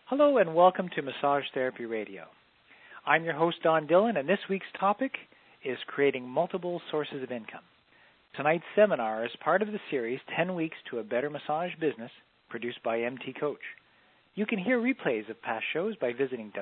Hello and welcome to Massage Therapy Radio. I'm your host, Don Dillon, and this week's topic is creating multiple sources of income. Tonight's seminar is part of the series 10 Weeks to a Better Massage Business, produced by MT Coach. You can hear replays of past shows by visiting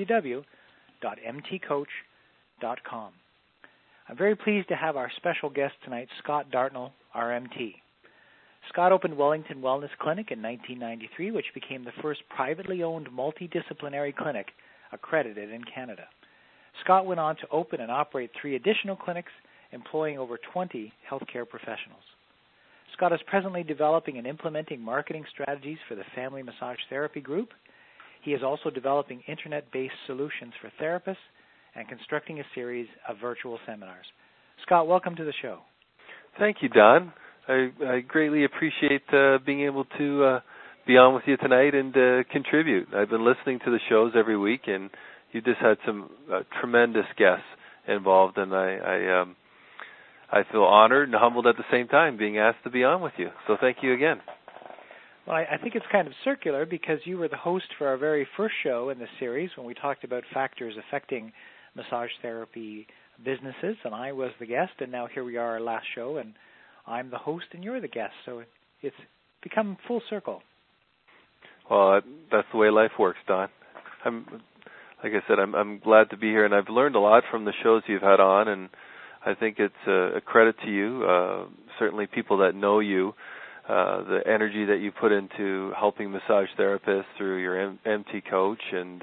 www.mtcoach.com. I'm very pleased to have our special guest tonight, Scott Dartnell, RMT. Scott opened Wellington Wellness Clinic in 1993, which became the first privately owned multidisciplinary clinic accredited in Canada. Scott went on to open and operate 3 additional clinics, employing over 20 healthcare professionals. Scott is presently developing and implementing marketing strategies for the Family Massage Therapy Group. He is also developing internet-based solutions for therapists and constructing a series of virtual seminars. Scott, welcome to the show. Thank you, Don. I greatly appreciate being able to be on with you tonight and contribute. I've been listening to the shows every week, and you just had some tremendous guests involved, and I feel honored and humbled at the same time being asked to be on with you. So thank you again. Well, I think it's kind of circular because you were the host for our very first show in the series when we talked about factors affecting massage therapy businesses, and I was the guest, and now here we are, our last show, and I'm the host and you're the guest, so it's become full circle. Well, that's the way life works, Don. Like I said, I'm glad to be here, and I've learned a lot from the shows you've had on, and I think it's a credit to you, certainly people that know you, the energy that you put into helping massage therapists through your MT Coach, and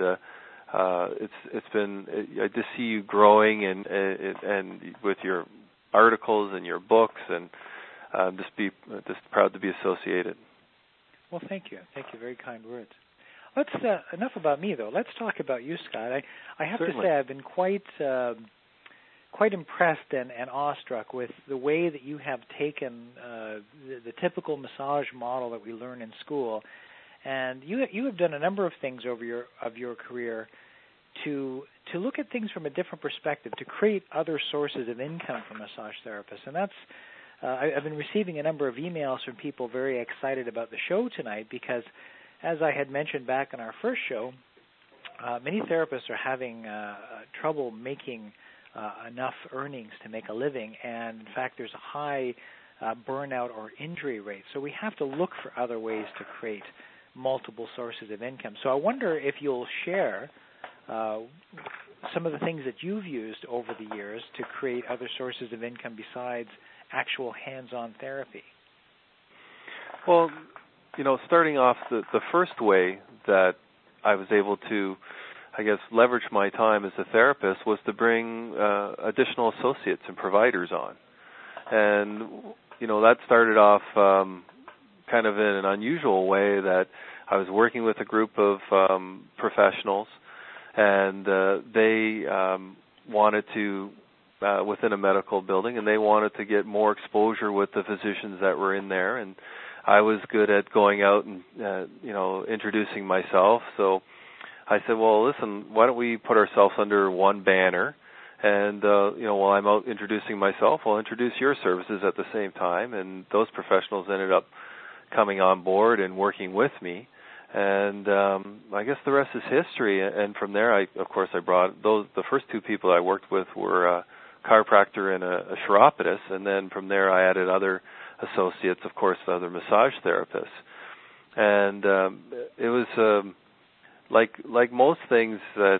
it's been, I just see you growing and with your articles and your books, and just proud to be associated. Well, thank you. Thank you. Very kind words. Let's enough about me, though. Let's talk about you, Scott. I have Certainly. to say I've been quite impressed and awestruck with the way that you have taken the typical massage model that we learn in school, and you have done a number of things over your career to look at things from a different perspective, to create other sources of income for massage therapists. And that's I've been receiving a number of emails from people very excited about the show tonight because, as I had mentioned back in our first show, many therapists are having trouble making enough earnings to make a living, and in fact there's a high burnout or injury rate. So we have to look for other ways to create multiple sources of income. So I wonder if you'll share some of the things that you've used over the years to create other sources of income besides actual hands-on therapy. Well, starting off, the first way that I was able to, I guess, leverage my time as a therapist was to bring additional associates and providers on. And, that started off kind of in an unusual way that I was working with a group of professionals, and they wanted to, within a medical building, and they wanted to get more exposure with the physicians that were in there. And I was good at going out and, introducing myself. So I said, well, listen, why don't we put ourselves under one banner? And, while I'm out introducing myself, I'll introduce your services at the same time. And those professionals ended up coming on board and working with me. And I guess the rest is history. And from there, I brought the first 2 people I worked with were a chiropractor and a chiropodist. And then from there, I added other associates, of course, other massage therapists. And it was like most things that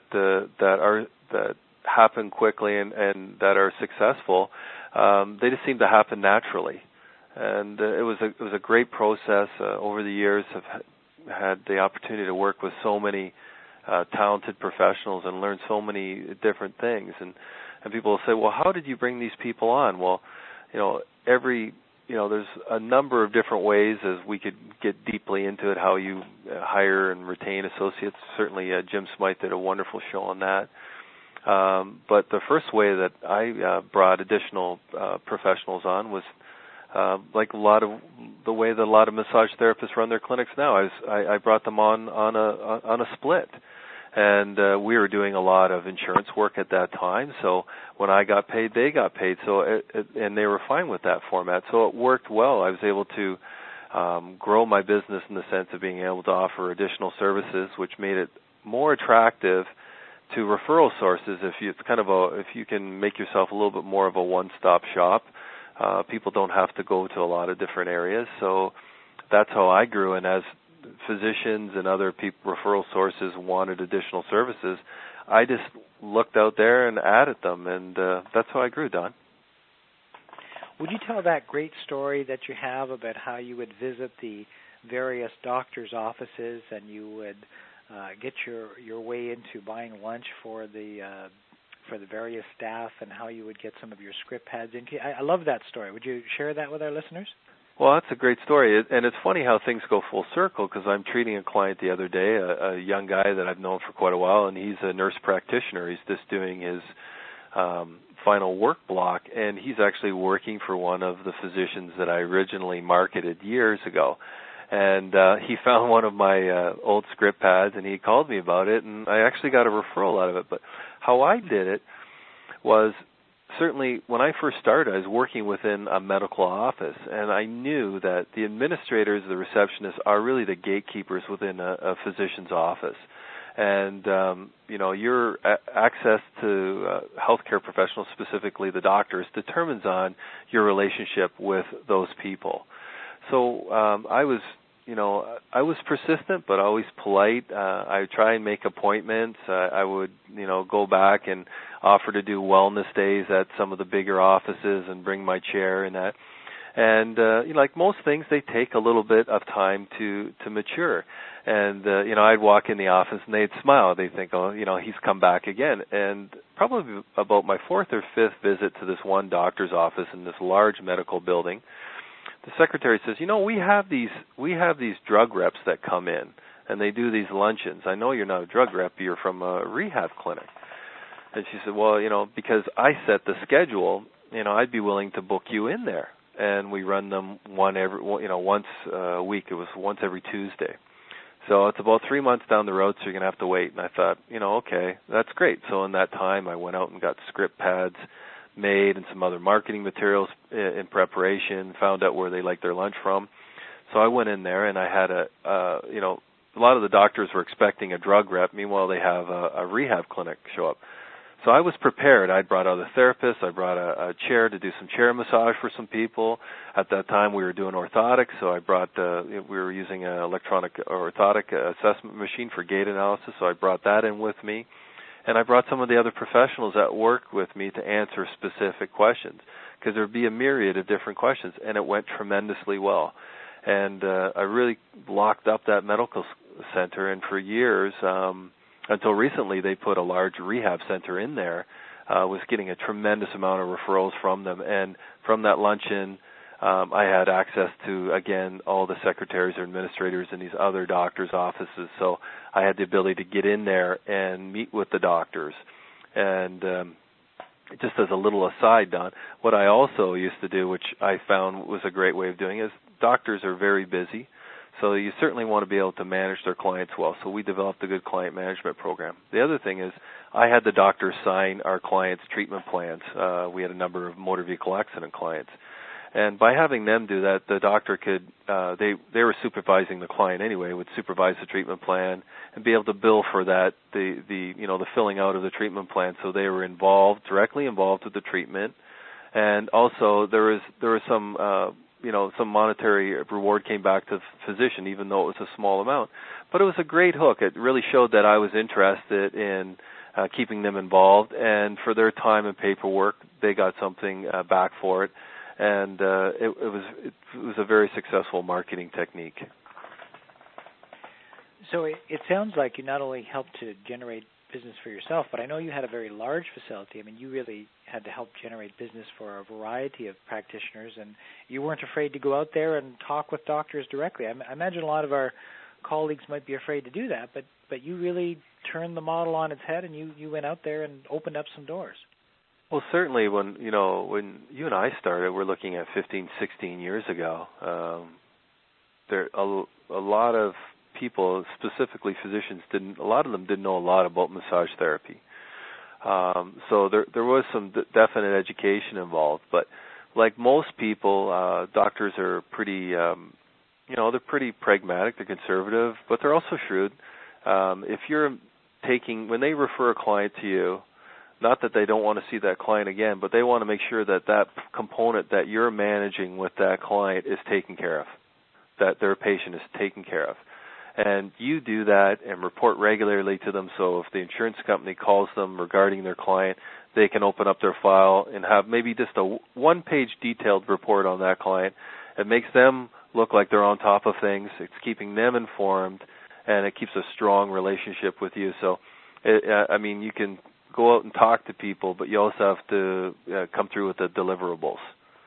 happen quickly and that are successful. They just seem to happen naturally. And it was a great process. Over the years, I've had the opportunity to work with so many talented professionals and learn so many different things. And people will say, well, how did you bring these people on? Well, there's a number of different ways, as we could get deeply into it, how you hire and retain associates. Certainly Jim Smythe did a wonderful show on that. But the first way that I brought additional professionals on was like a lot of the way that a lot of massage therapists run their clinics now. I brought them on a split. And we were doing a lot of insurance work at that time. So when I got paid, they got paid. So and they were fine with that format. So it worked well. I was able to grow my business in the sense of being able to offer additional services, which made it more attractive to referral sources. If you can make yourself a little bit more of a one-stop shop, people don't have to go to a lot of different areas. So that's how I grew. And as physicians and other referral sources wanted additional services, I just looked out there and added them, and that's how I grew, Don. Would you tell that great story that you have about how you would visit the various doctors' offices and you would get your way into buying lunch for the various staff, and how you would get some of your script pads in? I love that story. Would you share that with our listeners? Well, that's a great story, and it's funny how things go full circle, because I'm treating a client the other day, a young guy that I've known for quite a while, and he's a nurse practitioner. He's just doing his final work block, and he's actually working for one of the physicians that I originally marketed years ago. And he found one of my old script pads, and he called me about it, and I actually got a referral out of it. But how I did it was, certainly when I first started, I was working within a medical office, and I knew that the administrators, the receptionists, are really the gatekeepers within a physician's office. And, your access to healthcare professionals, specifically the doctors, determines on your relationship with those people. So I was persistent, but always polite. I would try and make appointments. I would, go back and offer to do wellness days at some of the bigger offices and bring my chair and that. And, like most things, they take a little bit of time to mature. And, I'd walk in the office and they'd smile. They'd think, oh, he's come back again. And probably about my fourth or fifth visit to this one doctor's office in this large medical building, the secretary says, we have these drug reps that come in and they do these luncheons. I know you're not a drug rep, you're from a rehab clinic. And she said, well, because I set the schedule, I'd be willing to book you in there. And we run them once a week. It was once every Tuesday. So it's about 3 months down the road, so you're going to have to wait. And I thought, okay, that's great. So in that time, I went out and got script pads made and some other marketing materials in preparation, found out where they liked their lunch from. So I went in there, and I had a lot of the doctors were expecting a drug rep. Meanwhile, they have a rehab clinic show up. So I was prepared. I brought out a therapist. I brought a chair to do some chair massage for some people. At that time, we were doing orthotics, so I brought we were using an electronic orthotic assessment machine for gait analysis, so I brought that in with me. And I brought some of the other professionals that work with me to answer specific questions, because there would be a myriad of different questions, and it went tremendously well. And I really locked up that medical center, and for years, until recently, they put a large rehab center in there, was getting a tremendous amount of referrals from them. And from that luncheon, I had access to, again, all the secretaries or administrators in these other doctors' offices. So I had the ability to get in there and meet with the doctors. And just as a little aside, Don, what I also used to do, which I found was a great way of doing, is doctors are very busy. So you certainly want to be able to manage their clients well. So we developed a good client management program. The other thing is I had the doctors sign our clients' treatment plans. We had a number of motor vehicle accident clients. And by having them do that, the doctor could, they were supervising the client anyway, would supervise the treatment plan and be able to bill for that, the filling out of the treatment plan. So they were directly involved with the treatment. And also there was some some monetary reward came back to the physician, even though it was a small amount. But it was a great hook. It really showed that I was interested in keeping them involved, and for their time and paperwork, they got something back for it. And it was a very successful marketing technique. So it sounds like you not only helped to generate business for yourself, but I know you had a very large facility. I mean, you really had to help generate business for a variety of practitioners, and you weren't afraid to go out there and talk with doctors directly. I imagine a lot of our colleagues might be afraid to do that, but you really turned the model on its head, and you went out there and opened up some doors. Well, certainly when you and I started, we're looking at 15, 16 years ago. There a lot of people, specifically physicians, a lot of them didn't know a lot about massage therapy. So there was some definite education involved. But like most people, doctors are pretty they're pretty pragmatic, they're conservative, but they're also shrewd. If you're when they refer a client to you, not that they don't want to see that client again, but they want to make sure that that component that you're managing with that client is taken care of, that their patient is taken care of. And you do that and report regularly to them, so if the insurance company calls them regarding their client, they can open up their file and have maybe just a one-page detailed report on that client. It makes them look like they're on top of things. It's keeping them informed, and it keeps a strong relationship with you. So, you can go out and talk to people, but you also have to come through with the deliverables.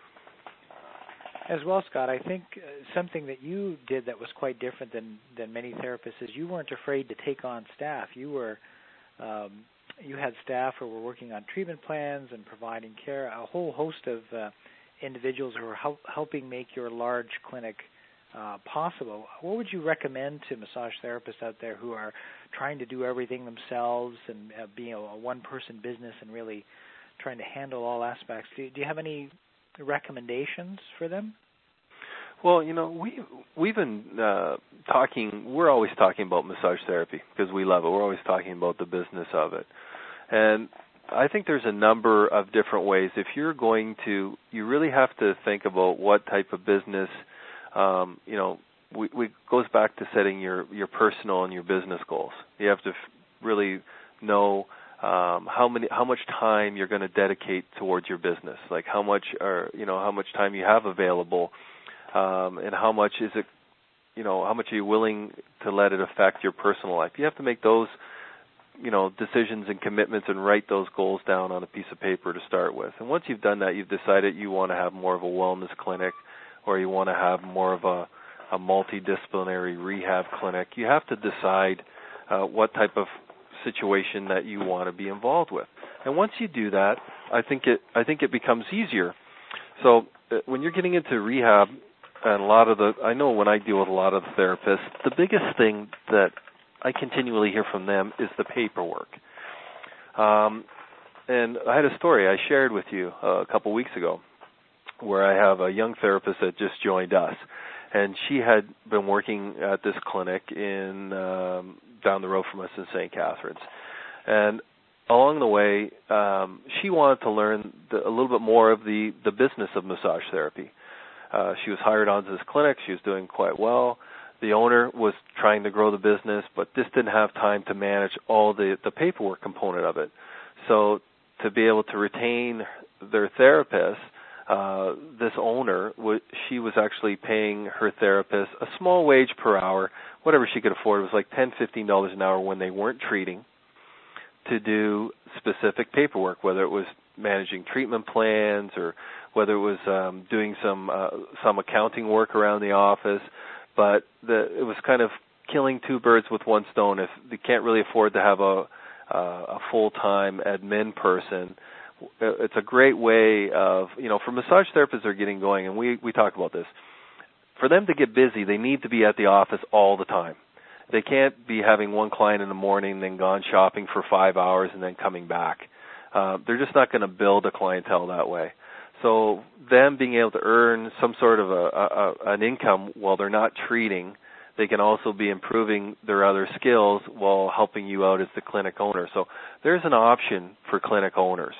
As well, Scott, I think something that you did that was quite different than many therapists is you weren't afraid to take on staff. You had staff who were working on treatment plans and providing care, a whole host of individuals who were helping make your large clinic possible. What would you recommend to massage therapists out there who are trying to do everything themselves and being a one-person business and really trying to handle all aspects? Do you have any recommendations for them? Well, we've been talking. We're always talking about massage therapy because we love it. We're always talking about the business of it, and I think there's a number of different ways. If you're going to, you really have to think about what type of business. We goes back to setting your personal and your business goals. You have to really know how much time you're going to dedicate towards your business, like how much time you have available, and how much is it, how much are you willing to let it affect your personal life. You have to make those, decisions and commitments and write those goals down on a piece of paper to start with. And once you've done that, you've decided you want to have more of a wellness clinic, or you want to have more of a multidisciplinary rehab clinic. You have to decide what type of situation that you want to be involved with. And once you do that, I think it becomes easier. So when you're getting into rehab, and I know when I deal with a lot of the therapists, the biggest thing that I continually hear from them is the paperwork. And I had a story I shared with you a couple weeks ago where I have a young therapist that just joined us. And she had been working at this clinic in down the road from us in St. Catharines. And along the way, she wanted to learn a little bit more of the business of massage therapy. She was hired onto this clinic. She was doing quite well. The owner was trying to grow the business, but just didn't have time to manage all the paperwork component of it. So to be able to retain their therapist, this owner, she was actually paying her therapist a small wage per hour, whatever she could afford. It was like $10, $15 an hour when they weren't treating, to do specific paperwork, whether it was managing treatment plans or whether it was doing some accounting work around the office. But it was kind of killing two birds with one stone. If they can't really afford to have a full-time admin person, it's a great way of, for massage therapists that are getting going, and we talk about this. For them to get busy, they need to be at the office all the time. They can't be having one client in the morning, then gone shopping for 5 hours, and then coming back. They're just not going to build a clientele that way. So them being able to earn some sort of an income while they're not treating, they can also be improving their other skills while helping you out as the clinic owner. So there's an option for clinic owners.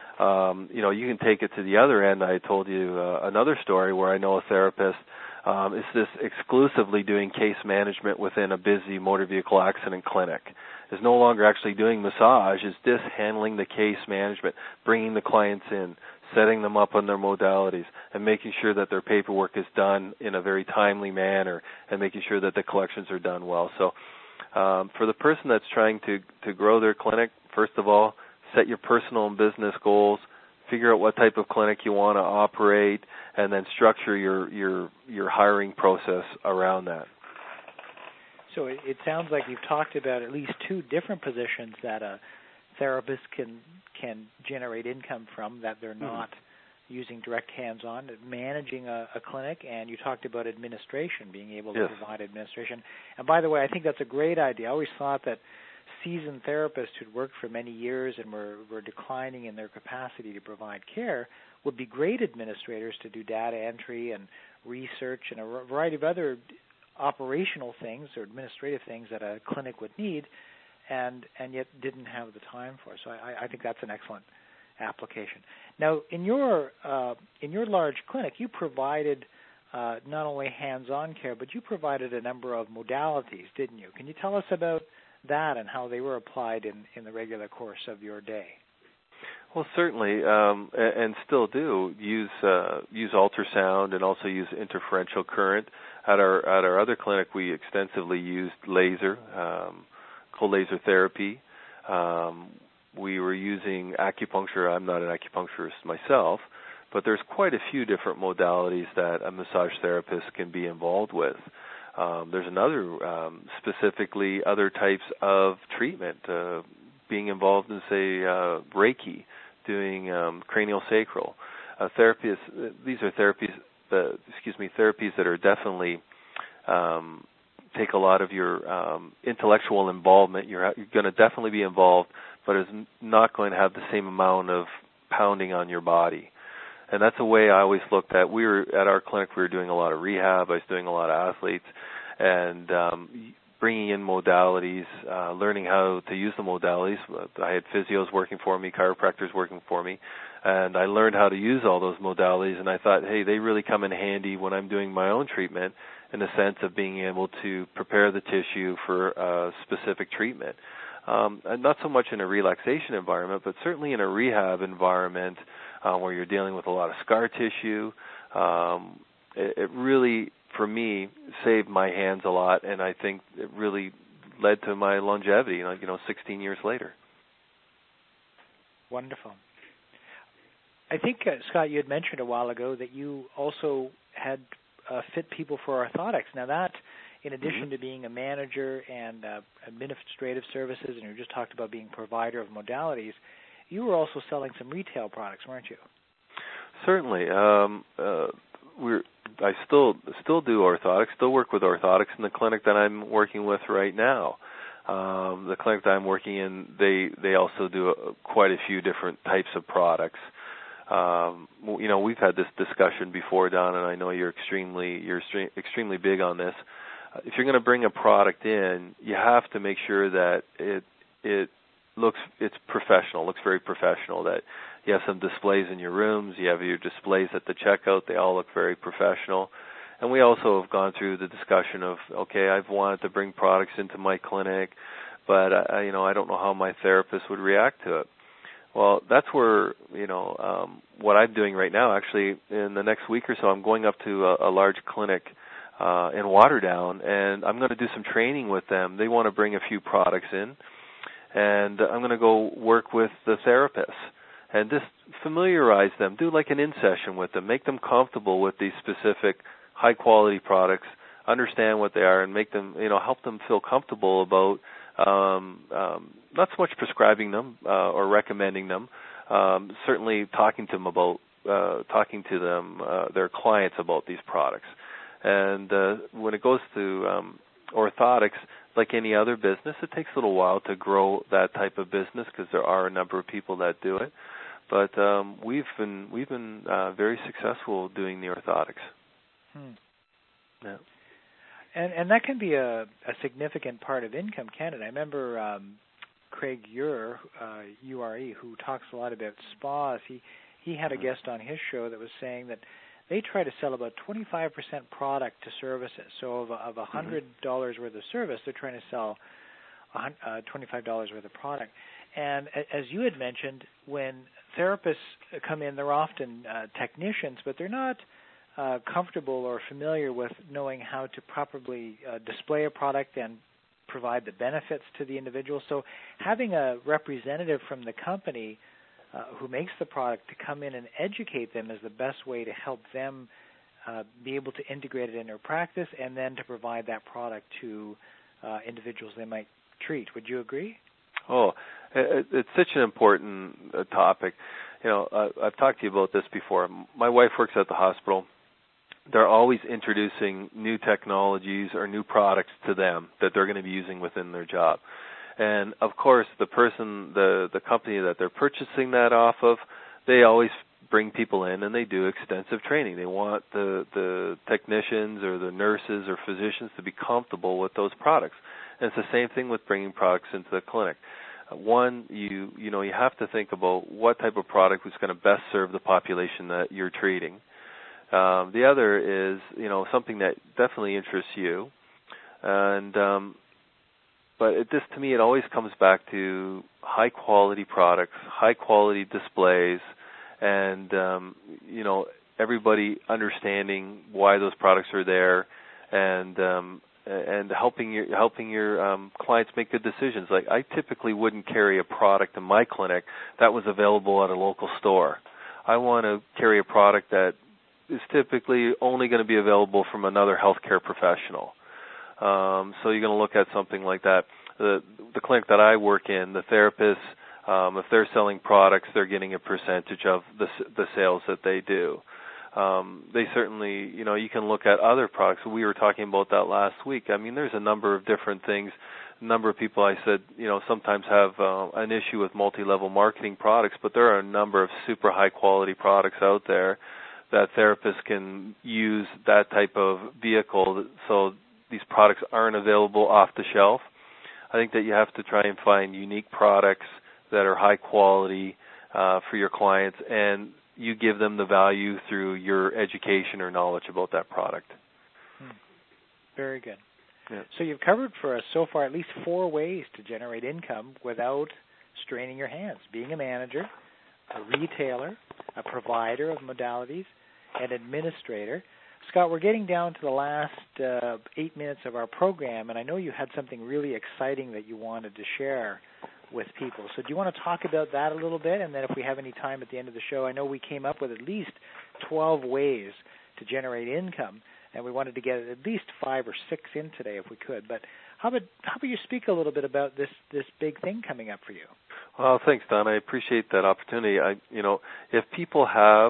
You can take it to the other end. I told you another story where I know a therapist is just exclusively doing case management within a busy motor vehicle accident clinic. Is no longer actually doing massage, is just handling the case management, bringing the clients in, setting them up on their modalities, and making sure that their paperwork is done in a very timely manner, and making sure that the collections are done well. So for the person that's trying to grow their clinic, first of all, set your personal and business goals, figure out what type of clinic you want to operate, and then structure your hiring process around that. So it sounds like you've talked about at least two different positions that a therapist can generate income from, that they're not using direct hands-on, managing a clinic, and you talked about administration, being able to provide administration. And by the way, I think that's a great idea. I always thought that seasoned therapists who'd worked for many years and were declining in their capacity to provide care would be great administrators to do data entry and research, and a variety of other operational things or administrative things that a clinic would need, and yet didn't have the time for. So I think that's an excellent application. Now, in your large clinic, you provided not only hands-on care, but you provided a number of modalities, didn't you? Can you tell us about that and how they were applied in the regular course of your day? Well, certainly, and still do use ultrasound and also use interferential current. At our other clinic, we extensively used laser, cold laser therapy. We were using acupuncture. I'm not an acupuncturist myself, but there's quite a few different modalities that a massage therapist can be involved with. There's another, specifically other types of treatment, being involved in, say, Reiki, doing craniosacral therapies. These are therapies that are definitely take a lot of your intellectual involvement. You're going to definitely be involved, but it's not going to have the same amount of pounding on your body. And that's a way I always looked at. We were at our clinic. We were doing a lot of rehab. I was doing a lot of athletes, and bringing in modalities, learning how to use the modalities. I had physios working for me, chiropractors working for me, and I learned how to use all those modalities. And I thought, hey, they really come in handy when I'm doing my own treatment, in the sense of being able to prepare the tissue for a specific treatment. And not so much in a relaxation environment, but certainly in a rehab environment where you're dealing with a lot of scar tissue. It really, for me, saved my hands a lot, and I think it really led to my longevity, 16 years later. Wonderful. I think, Scott, you had mentioned a while ago that you also had fit people for orthotics. Now that, in addition to being a manager and administrative services, and you just talked about being provider of modalities, you were also selling some retail products, weren't you? Certainly. I still do orthotics, still work with orthotics in the clinic that I'm working with right now. The clinic that I'm working in, they also do quite a few different types of products. We've had this discussion before, Don, and I know you're extremely big on this. If you're going to bring a product in, you have to make sure that it's professional, looks very professional, that you have some displays in your rooms, you have your displays at the checkout, they all look very professional. And we also have gone through the discussion of, okay, I've wanted to bring products into my clinic, but I don't know how my therapist would react to it. Well, that's where, what I'm doing right now, actually, in the next week or so, I'm going up to a large clinic in Waterdown, and I'm going to do some training with them. They want to bring a few products in, and I'm going to go work with the therapists and just familiarize them, do like an in-session with them, make them comfortable with these specific high-quality products, understand what they are, and make them, help them feel comfortable about not so much prescribing them or recommending them, certainly talking to them, their clients about these products. And when it goes to orthotics, like any other business, it takes a little while to grow that type of business because there are a number of people that do it. But we've been very successful doing the orthotics. Yeah. And that can be a significant part of income, can't it? I remember Craig Ure, URE, who talks a lot about spas. He had a guest on his show that was saying that they try to sell about 25% product to services. So of $100 worth of service, they're trying to sell $25 worth of product. And as you had mentioned, when therapists come in, they're often technicians, but they're not comfortable or familiar with knowing how to properly display a product and provide the benefits to the individual. So having a representative from the company who makes the product to come in and educate them is the best way to help them be able to integrate it in their practice and then to provide that product to individuals they might treat. Would you agree? Oh, it's such an important topic. I've talked to you about this before. My wife works at the hospital. They're always introducing new technologies or new products to them that they're going to be using within their job. And, of course, the company that they're purchasing that off of, they always bring people in and they do extensive training. They want the technicians or the nurses or physicians to be comfortable with those products. And it's the same thing with bringing products into the clinic. One, you have to think about what type of product is going to best serve the population that you're treating. The other is, something that definitely interests you. And but to me, it always comes back to high quality products, high quality displays, and everybody understanding why those products are there, and helping your clients make good decisions. Like, I typically wouldn't carry a product in my clinic that was available at a local store. I want to carry a product that is typically only going to be available from another healthcare professional. So you're going to look at something like that. The clinic that I work in, the therapists, if they're selling products, they're getting a percentage of the sales that they do. They certainly, you can look at other products. We were talking about that last week. I mean, there's a number of different things. A number of people, I said, sometimes have an issue with multi-level marketing products, but there are a number of super high-quality products out there that therapists can use that type of vehicle so these products aren't available off the shelf. I think that you have to try and find unique products that are high quality for your clients, and you give them the value through your education or knowledge about that product. Very good. Yeah. So you've covered for us so far at least 4 ways to generate income without straining your hands: being a manager, a retailer, a provider of modalities, an administrator. Scott, we're getting down to the last 8 minutes of our program, and I know you had something really exciting that you wanted to share with people. So do you want to talk about that a little bit? And then if we have any time at the end of the show, I know we came up with at least 12 ways to generate income, and we wanted to get at least 5 or 6 in today if we could. But how about you speak a little bit about this big thing coming up for you? Well, thanks, Don. I appreciate that opportunity. If people have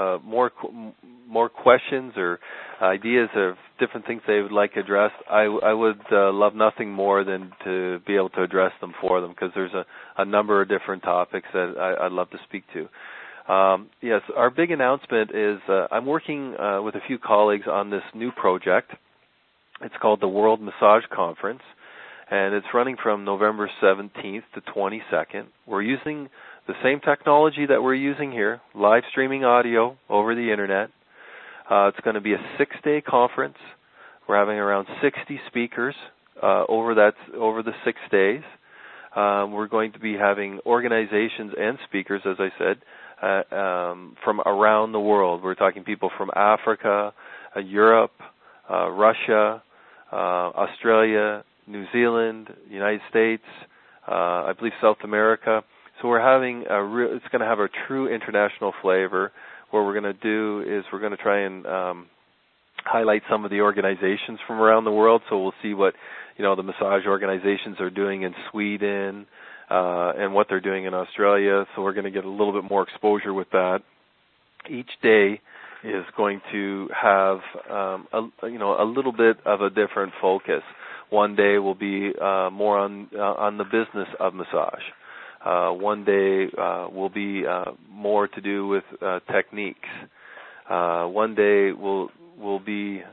more questions or ideas of different things they would like addressed, I would love nothing more than to be able to address them for them, because there's a number of different topics that I'd love to speak to. Yes, our big announcement is I'm working with a few colleagues on this new project. It's called the World Massage Conference, and it's running from November 17th to 22nd. We're using the same technology that we're using here, live streaming audio over the Internet. It's going to be a 6-day conference. We're having around 60 speakers over the 6 days. We're going to be having organizations and speakers, as I said, from around the world. We're talking people from Africa, Europe, Russia, Australia, New Zealand, United States, I believe South America. So we're having it's going to have a true international flavor. What we're going to do is we're going to try and highlight some of the organizations from around the world. So we'll see what the massage organizations are doing in Sweden and what they're doing in Australia. So we're going to get a little bit more exposure with that. Each day is going to have a little bit of a different focus. One day will be more on the business of massage. One day will be more to do with techniques. One day will be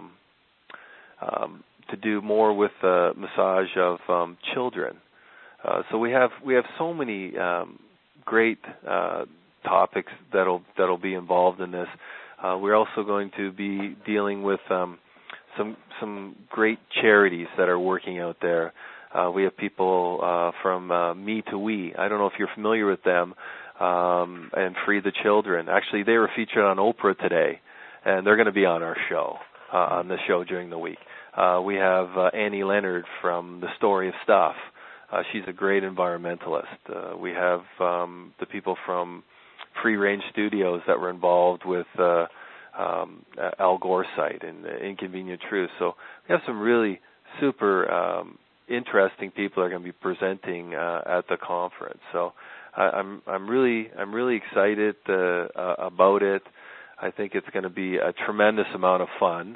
to do more with massage of children. So we have so many great topics that'll be involved in this. We're also going to be dealing with some great charities that are working out there. We have people from Me to We. I don't know if you're familiar with them, and Free the Children. Actually, they were featured on Oprah today, and they're going to be on our show, on the show during the week. We have Annie Leonard from The Story of Stuff. She's a great environmentalist. We have the people from Free Range Studios that were involved with Al Gore's site and Inconvenient Truth. So we have some really super interesting people that are going to be presenting at the conference. So I'm really excited about it. I think it's going to be a tremendous amount of fun.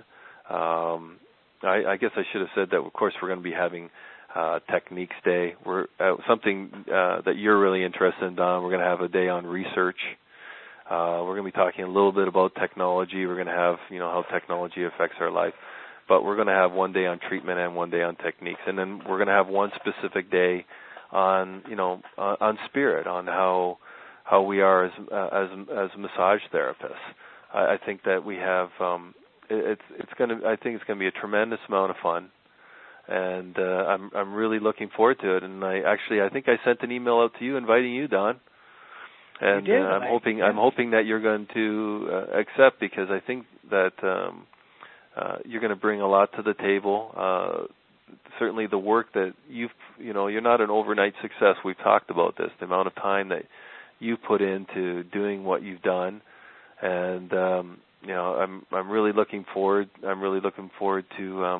I guess I should have said that, of course, we're going to be having Techniques Day. We're something that you're really interested in, Don. We're going to have a day on research. We're going to be talking a little bit about technology. We're going to have, how technology affects our life. But we're going to have one day on treatment and one day on techniques. And then we're going to have one specific day on, on spirit, on how we are as massage therapists. I think that we have, I think it's going to be a tremendous amount of fun. And I'm really looking forward to it. And I think I sent an email out to you inviting you, Don. And you did, I'm hoping that you're going to accept, because I think that you're going to bring a lot to the table. Certainly, the work that you're not an overnight success. We've talked about this. The amount of time that you put into doing what you've done, and I'm really looking forward. I'm really looking forward to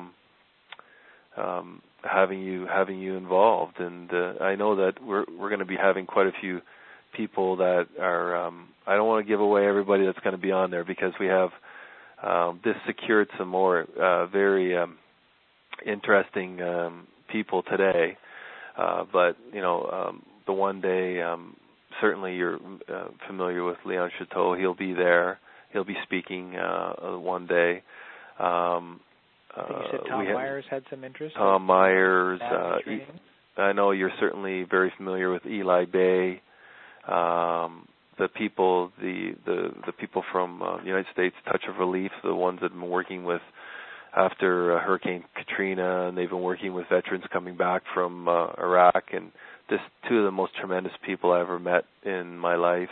having you involved. And I know that we're going to be having quite a few people that are, I don't want to give away everybody that's going to be on there, because we have this secured some more very interesting people today. But, the one day, certainly you're familiar with Leon Chateau. He'll be there. He'll be speaking one day. I think you said Tom Myers had some interest. Tom Myers. I know you're certainly very familiar with Eli Bay. The people from the United States Touch of Relief, the ones that have been working with after Hurricane Katrina, and they've been working with veterans coming back from Iraq, and just two of the most tremendous people I ever met in my life.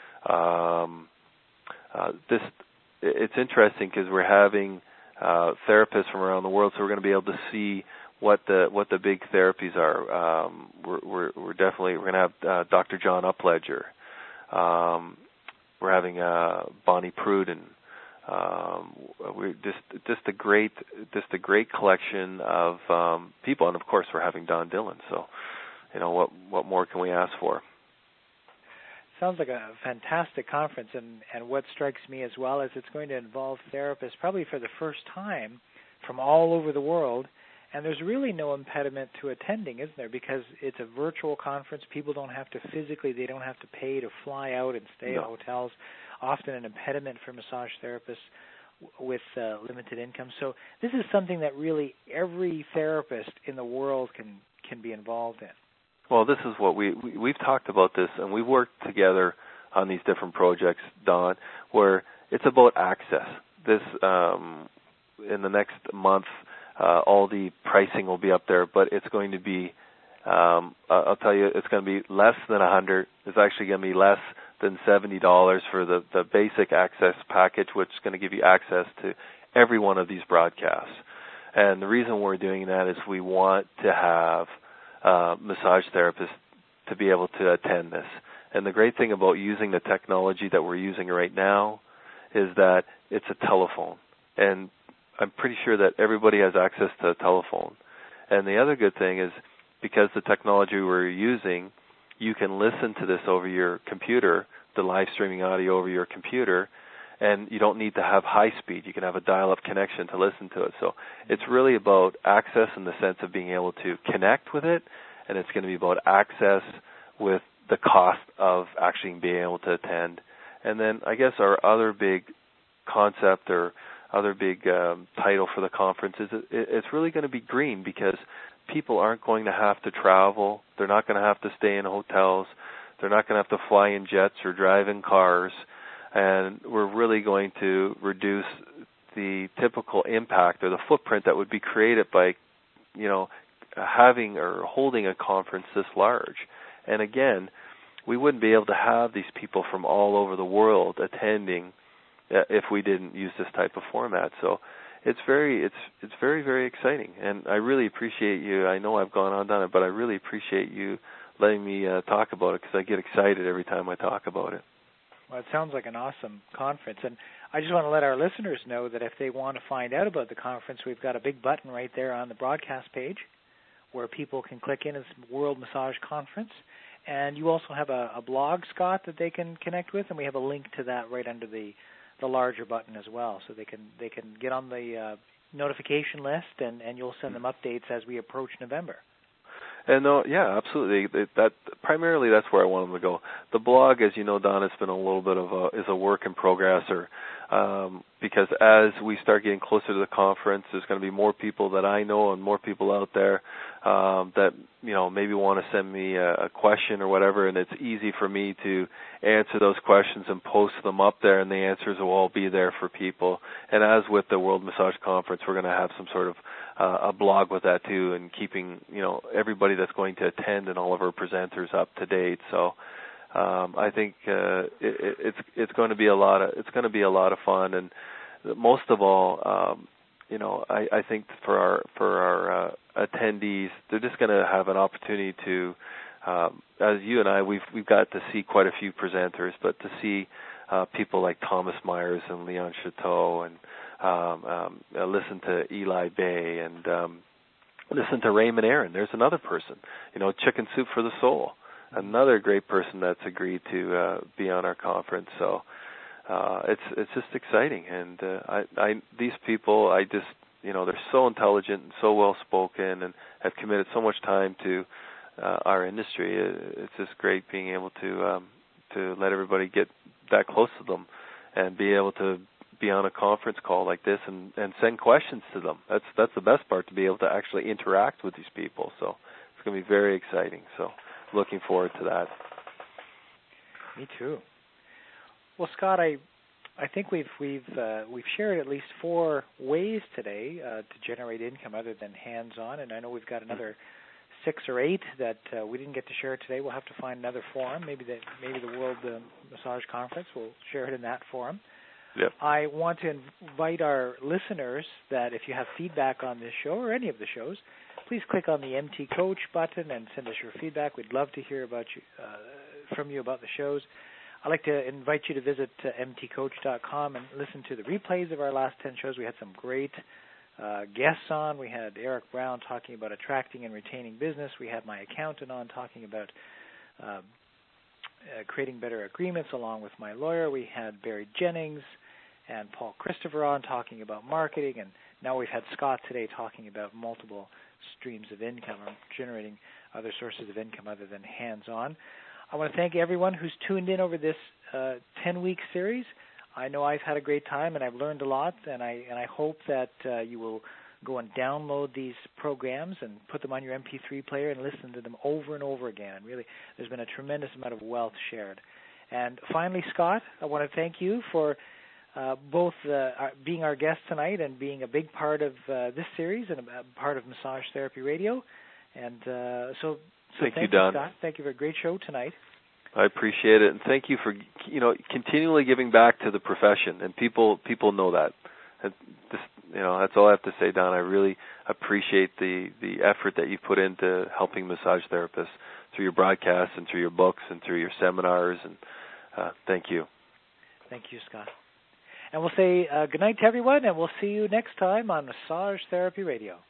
It's interesting because we're having therapists from around the world, so we're going to be able to see what the big therapies are. We're going to have Dr. John Upledger. We're having Bonnie Pruden. We're just a great collection of people, and of course we're having Don Dillon. So, what more can we ask for? Sounds like a fantastic conference, and what strikes me as well is it's going to involve therapists probably for the first time from all over the world, and there's really no impediment to attending, isn't there? Because it's a virtual conference. People don't have to they don't have to pay to fly out and stay at hotels, often an impediment for massage therapists with limited income. So this is something that really every therapist in the world can be involved in. Well, this is what we've talked about this, and we've worked together on these different projects, Don, where it's about access. This in the next month, all the pricing will be up there, but it's going to be, I'll tell you, it's going to be less than $100. It's actually going to be less than $70 for the basic access package, which is going to give you access to every one of these broadcasts. And the reason we're doing that is we want to have massage therapists to be able to attend this. And the great thing about using the technology that we're using right now is that it's a telephone. And I'm pretty sure that everybody has access to a telephone. And the other good thing is, because the technology we're using, you can listen to this over your computer, the live streaming audio over your computer, and you don't need to have high speed. You can have a dial-up connection to listen to it. So it's really about access in the sense of being able to connect with it, and it's going to be about access with the cost of actually being able to attend. And then I guess our other big concept or other big title for the conference is it's really going to be green, because people aren't going to have to travel. They're not going to have to stay in hotels. They're not going to have to fly in jets or drive in cars. And we're really going to reduce the typical impact or the footprint that would be created by, having or holding a conference this large. And again, we wouldn't be able to have these people from all over the world attending if we didn't use this type of format. So it's very, very exciting. And I really appreciate you. I know I've gone on it, but I really appreciate you letting me talk about it, because I get excited every time I talk about it. Well, it sounds like an awesome conference, and I just want to let our listeners know that if they want to find out about the conference, we've got a big button right there on the broadcast page where people can click in as World Massage Conference, and you also have a blog, Scott, that they can connect with, and we have a link to that right under the larger button as well, so they can get on the notification list, and you'll send them updates as we approach November. And yeah, absolutely. That primarily that's where I want them to go. The blog, as you know, Don, has been a little bit of a work in progress, because as we start getting closer to the conference, there's going to be more people that I know and more people out there that maybe want to send me a question or whatever, and it's easy for me to answer those questions and post them up there, and the answers will all be there for people. And as with the World Massage Conference, we're going to have some sort of a blog with that too, and keeping everybody that's going to attend and all of our presenters up to date. So I think it's going to be a lot of fun, and most of all, I think for our attendees, they're just going to have an opportunity to, as you and I, we've got to see quite a few presenters, but to see people like Thomas Myers and Leon Chateau, and listen to Eli Bay, and listen to Raymond Aaron. There's another person, Chicken Soup for the Soul, another great person that's agreed to be on our conference. So it's just exciting, and these people, they're so intelligent and so well spoken, and have committed so much time to our industry. It's just great being able to let everybody get that close to them, and be able to be on a conference call like this and send questions to them. That's the best part, to be able to actually interact with these people. So it's going to be very exciting. So looking forward to that. Me too. Well, Scott, I think we've shared at least 4 ways today to generate income other than hands-on, and I know we've got another 6 or 8 that we didn't get to share today. We'll have to find another forum. Maybe the World Massage Conference will share it in that forum. Yep. I want to invite our listeners that if you have feedback on this show or any of the shows, please click on the MT Coach button and send us your feedback. We'd love to hear from you about the shows. I'd like to invite you to visit mtcoach.com and listen to the replays of our last 10 shows. We had some great guests on. We had Eric Brown talking about attracting and retaining business. We had my accountant on talking about creating better agreements along with my lawyer. We had Barry Jennings and Paul Christopher on talking about marketing, and now we've had Scott today talking about multiple streams of income, or generating other sources of income other than hands-on. I want to thank everyone who's tuned in over this 10-week series. I know I've had a great time, and I've learned a lot, and I hope that you will go and download these programs and put them on your MP3 player and listen to them over and over again. And really, there's been a tremendous amount of wealth shared. And finally, Scott, I want to thank you for both being our guest tonight and being a big part of this series and a part of Massage Therapy Radio. And so thank you, Don. Scott. Thank you for a great show tonight. I appreciate it, and thank you for continually giving back to the profession. And people know that. And that's all I have to say, Don. I really appreciate the effort that you put into helping massage therapists through your broadcasts and through your books and through your seminars. And thank you. Thank you, Scott. And we'll say good night to everyone, and we'll see you next time on Massage Therapy Radio.